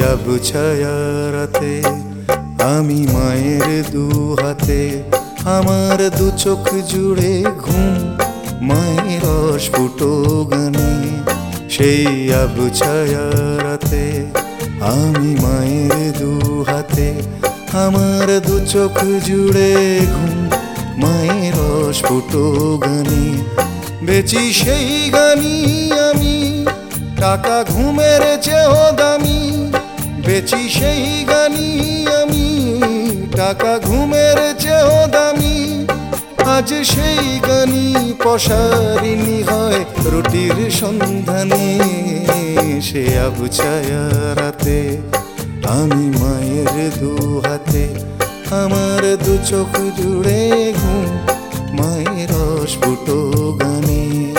আবছায়া রাতে আমি মায়ের দু হাতে, আমার দু চোখ জুড়ে ঘুম মায়ের অস্ফুট গানে। সেই আবছায়া রাতে আমি মায়ের দু হাতে, আমার দু চোখ জুড়ে ঘুম মায়ের অস্ফুট গানে। বেচি সেই গানি আমি টাকা ঘুমের চেয়েও দামি, বেচি সেই গানি আমি টাকা ঘুমের চেয়েও দামি। আজ সেই গানি পসারিনী হয় রুটির সন্ধানে। সে আবছায়া রাতে আমি মায়ের দু হাতে, আমার দু চোখ জুড়ে ঘুম মায়ের অস্ফুট গানে।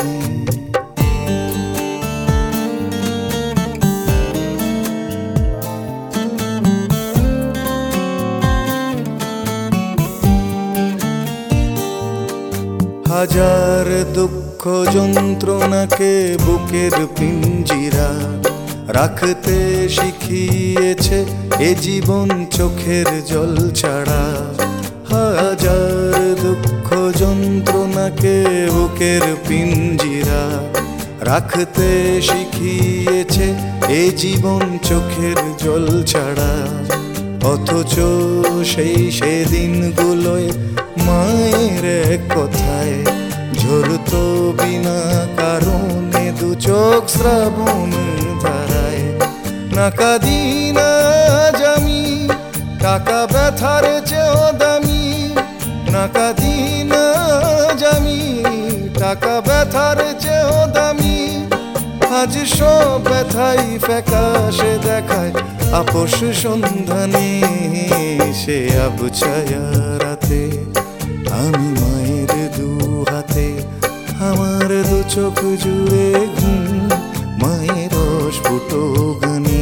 হাজার দুঃখ যন্ত্রণাকে বুকের পিঞ্জিরা রাখতে শিখিয়েছে এ জীবন চোখের জল ছাড়া। হাজার দুঃখ যন্ত্রণাকে বুকের পিঞ্জিরা রাখতে শিখিয়েছে এ জীবন চোখের জল ছাড়া। অথচ সেদিনগুলোয় মায়ের কথায় ঝরতো বিনা কারণে দু চোখ শ্রাবণ ধারায়। না কাঁদি না আজ আমি টাকা ব্যথার চেয়েও দামি, না কাঁদি না আজ আমি টাকা ব্যথার চেয়েও দামি। আজ সব ব্যথাই ফ্যাকাশে দেখায় আপোষ সন্ধানে। সে আবছায়া রাতে আমি মায়ের দু হাতে, আমার দু চোখ জুড়ে ঘুম মায়ের অস্ফুট গানে।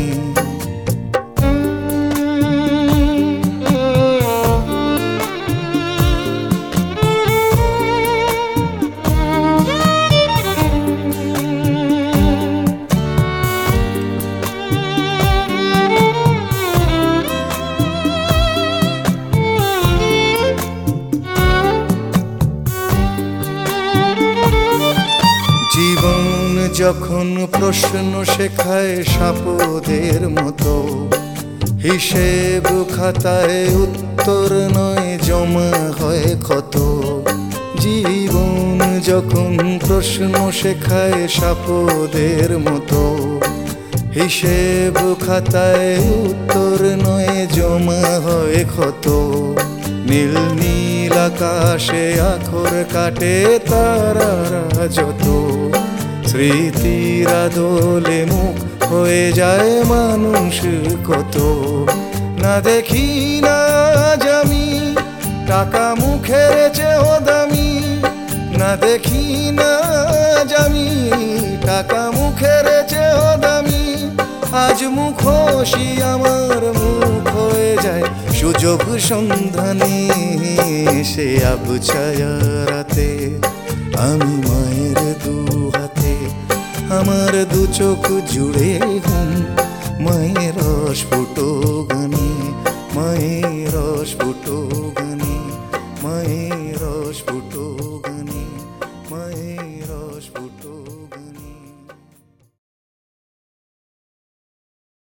জীবন যখন প্রশ্ন শেখায় সাপদের মতো, হিসেব খাতায় উত্তর নয় জমা হয় ক্ষত। জীবন যখন প্রশ্ন শেখায় সাপদের মতো, হিসেব খাতায় উত্তর নয় জমা হয় ক্ষত। নীল নীল আকাশে আখর কাটে তারারা যত, স্মৃতির আদলে মুখ হয়ে যায় মানুষ কত। না দেখি না আজ আমি টাকা মুখের চেয়েও দামি, না দেখি না আজ আমি টাকা মুখের চেয়েও দামি। আজ মুখোশী আমার মুখ হয়ে যায় সুযোগ সন্ধানে। সে আবছায়া রাতে আমি মায়ের দু হাতে, আমার দু চোখ জুড়ে ঘুম মায়ের অস্ফুট